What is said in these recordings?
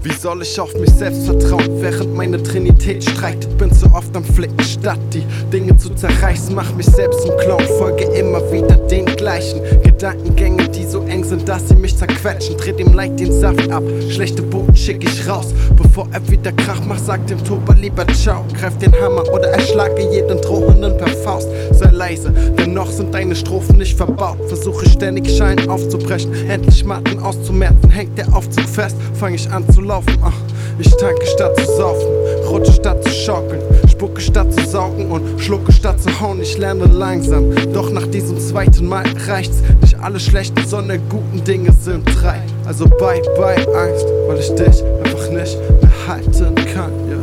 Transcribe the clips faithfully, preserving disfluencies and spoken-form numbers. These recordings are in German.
Wie soll ich auf mich selbst vertrauen, während meine Trinität streitet? Bin zu oft am Flicken, statt die Dinge zu zerreißen. Mach mich selbst zum Clown, folge immer wieder den gleichen Gedankengängen, die so eng sind, dass sie mich zerquetschen. Dreh dem Leid den Saft ab, schlechte Boten schick ich raus. Bevor er wieder Krach macht, sagt dem Tober lieber ciao. Greif den Hammer oder erschlage jeden Drohenden per Faust. Sei leise, denn noch sind deine Strophen nicht verbaut. Versuche ständig Schein aufzubrechen, endlich Matten auszumerzen. Hängt der Aufzug fest, fang ich an zu laufen. Ach, ich tanke statt zu saufen, rutsche statt zu schaukeln, spucke statt zu saugen und schlucke statt zu hauen. Ich lerne langsam, doch nach diesem zweiten Mal reicht's. Nicht alle schlechten, sondern guten Dinge sind drei. Also bye bye Angst, weil ich dich einfach nicht mehr halten kann. Ja,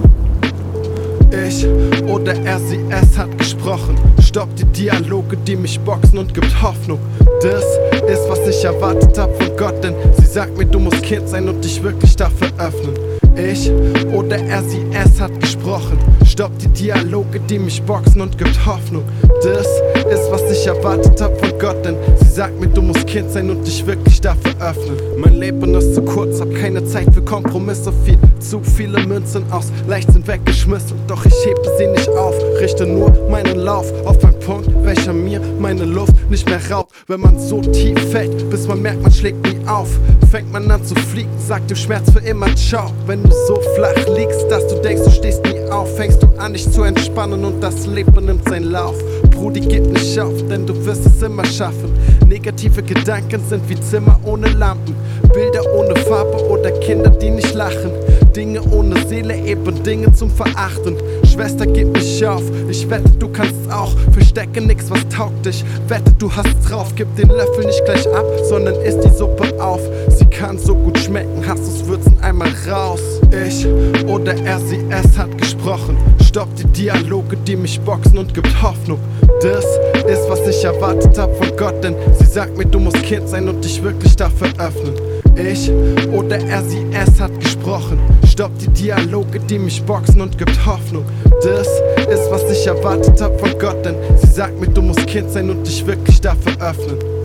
ja. Ich oder er, sie, es hat gesprochen. Stoppt die Dialoge, die mich boxen und gibt Hoffnung. Das ist, was ich erwartet hab von Gott, denn sie sagt mir, du musst Kind sein und dich wirklich dafür öffnen. Ich oder er, sie, es hat gesprochen. Stoppt die Dialoge, die mich boxen und gibt Hoffnung. Das ist, was ich erwartet hab von Gott, denn sie sagt mir, du musst Kind sein und dich wirklich dafür öffnen. Mein Leben ist zu kurz, hab keine Zeit für Kompromisse. Viel zu viele Münzen aus Leichtsinn weggeschmissen, doch ich hebe sie nicht auf, richte nur meinen Lauf auf einen Punkt, welcher mir meine Luft nicht mehr raubt. Wenn man so tief fällt, bis man merkt, man schlägt nie auf, fängt man an zu fliegen, sagt dem Schmerz für immer ciao. Wenn du so flach liegst, dass du denkst, du stehst nie auf, fängst du an, dich zu entspannen und das Leben nimmt seinen Lauf. Brudi, gib nicht auf, denn du wirst es immer schaffen. Negative Gedanken sind wie Zimmer ohne Lampen, Bilder ohne Farbe oder Kinder, die nicht lachen. Dinge ohne Seele, eben Dinge zum Verachten. Schwester, gib nicht auf, ich wette, du kannst auch. Verstecke nix, was taugt dich, wette, du hast drauf. Gib den Löffel nicht gleich ab, sondern isst die Suppe auf. Sie kann so gut schmecken, hast du's Würzen einmal raus. Ich oder er, sie, es hat gesprochen. Stoppt die Dialoge, die mich boxen und gibt Hoffnung. Das ist, was ich erwartet hab von Gott, denn sie sagt mir, du musst Kind sein und dich wirklich dafür öffnen. Ich oder er, sie, es hat gesprochen. Stoppt die Dialoge, die mich boxen und gibt Hoffnung. Das ist, was ich erwartet hab von Gott, denn sie sagt mir, du musst Kind sein und dich wirklich dafür öffnen.